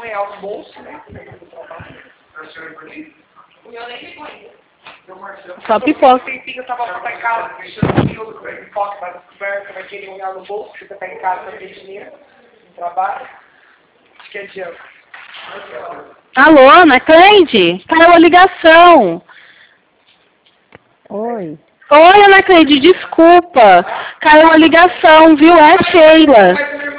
R$1 no bolso, né? O meu nem ficou ainda. Só pipoca. Eu tava pra em casa, pipoca, mas vai querer R$1 no bolso, porque você tá em casa pra ter dinheiro, no trabalho. Acho que adianta. Alô, Ana Cleide? Caiu a ligação. Oi. Oi, Ana Cleide, desculpa. Caiu a ligação, viu? É a Sheila.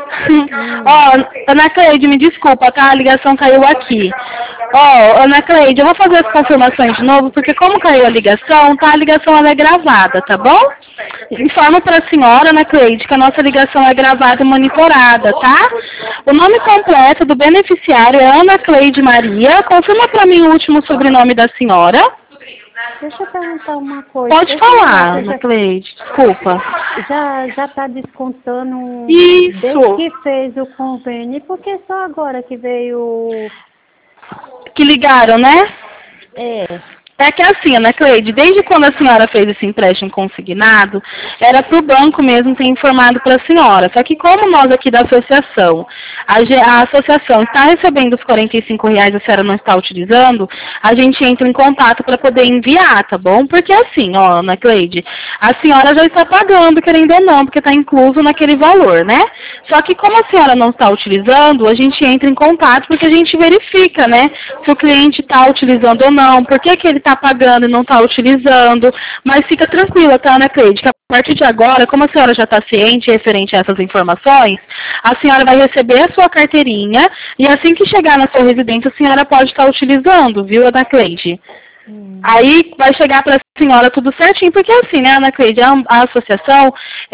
Ó, Ana Cleide, me desculpa, tá? A ligação caiu aqui. Ó, Ana Cleide, eu vou fazer as confirmações de novo, porque como caiu a ligação, tá? A ligação ela é gravada, tá bom? Informo para a senhora, Ana Cleide, que a nossa ligação é gravada e monitorada, tá? O nome completo do beneficiário é Ana Cleide Maria. Confirma para mim o último sobrenome da senhora. Deixa eu perguntar uma coisa. Pode falar, Ana Cleide, desculpa. Já está descontando Isso. desde que fez o convênio, porque só agora que veio... Que ligaram, né? É. É que assim, Ana Cleide, desde quando a senhora fez esse empréstimo consignado, era para o banco mesmo ter informado para a senhora. Só que como nós aqui da associação, a associação está recebendo os R$45 e a senhora não está utilizando, a gente entra em contato para poder enviar, tá bom? Porque assim, ó, Ana Cleide, a senhora já está pagando, querendo ou não, porque está incluso naquele valor, né? Só que como a senhora não está utilizando, a gente entra em contato porque a gente verifica, né? Se o cliente está utilizando ou não, por que ele está pagando e não está utilizando, mas fica tranquila, tá, Ana Cleide, que a partir de agora, como a senhora já está ciente referente a essas informações, a senhora vai receber a sua carteirinha e assim que chegar na sua residência, a senhora pode estar utilizando, viu, Ana Cleide? Aí vai chegar para a senhora tudo certinho, porque assim, né, Ana Cleide, a associação,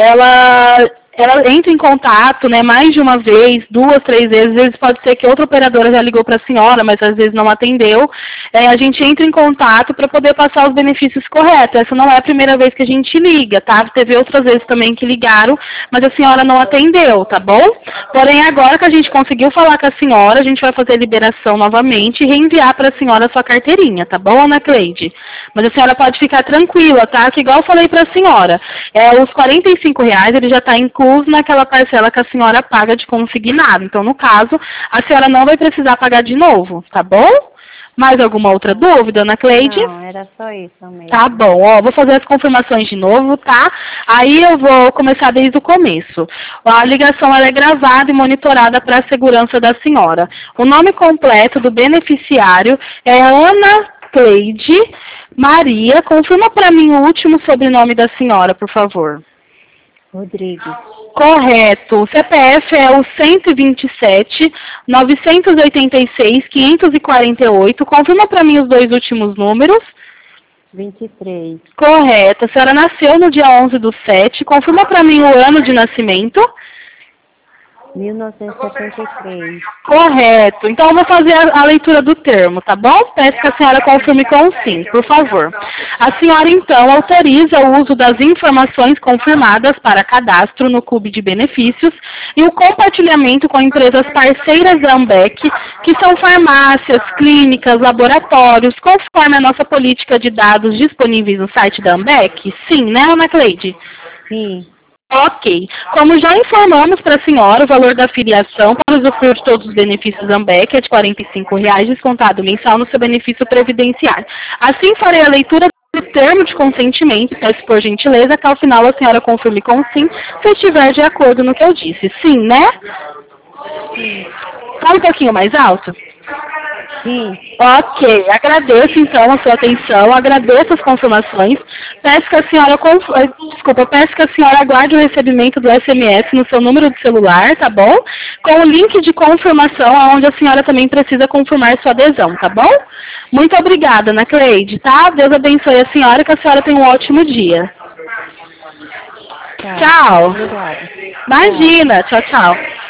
ela entra em contato, né, mais de uma vez, 2, 3 vezes, às vezes pode ser que outra operadora já ligou para a senhora, mas às vezes não atendeu, a gente entra em contato para poder passar os benefícios corretos. Essa não é a primeira vez que a gente liga, tá? Teve outras vezes também que ligaram, mas a senhora não atendeu, tá bom? Porém, agora que a gente conseguiu falar com a senhora, a gente vai fazer a liberação novamente e reenviar para a senhora a sua carteirinha, tá bom, Ana Cleide? Mas a senhora pode ficar tranquila, tá? Que igual eu falei para a senhora, os R$45, ele já está incluso naquela parcela que a senhora paga de consignado. Então, no caso, a senhora não vai precisar pagar de novo, tá bom? Mais alguma outra dúvida, Ana Cleide? Não, era só isso mesmo. Tá bom, ó, vou fazer as confirmações de novo, tá? Aí eu vou começar desde o começo. A ligação ela é gravada e monitorada para a segurança da senhora. O nome completo do beneficiário é Ana Cleide Maria. Confirma para mim o último sobrenome da senhora, por favor. Rodrigues. Correto. O CPF é o 127 986 548. Confirma para mim os dois últimos números. 23. Correto. A senhora nasceu no dia 11/7. Confirma para mim o ano de nascimento. 1973. Correto. Então, eu vou fazer a leitura do termo, tá bom? Peço que a senhora confirme com sim, por favor. A senhora, então, autoriza o uso das informações confirmadas para cadastro no Clube de Benefícios e o compartilhamento com empresas parceiras da Ambec, que são farmácias, clínicas, laboratórios, conforme a nossa política de dados disponíveis no site da Ambec? Sim, né, Ana Cleide? Sim. Ok. Como já informamos para a senhora, o valor da filiação para usufruir de todos os benefícios Ambec é de R$45 descontado mensal no seu benefício previdenciário. Assim, farei a leitura do termo de consentimento, peço por gentileza que ao final a senhora confirme com sim, se estiver de acordo no que eu disse. Sim, né? Sim. Fala um pouquinho mais alto. Sim. Ok, agradeço então a sua atenção, agradeço as confirmações. Peço que a senhora peço que a senhora aguarde o recebimento do SMS no seu número de celular, tá bom? Com o link de confirmação, onde a senhora também precisa confirmar sua adesão, tá bom? Muito obrigada, Ana Cleide, tá? Deus abençoe a senhora, que a senhora tenha um ótimo dia. Tá. Tchau. Obrigada. Imagina, tchau, tchau.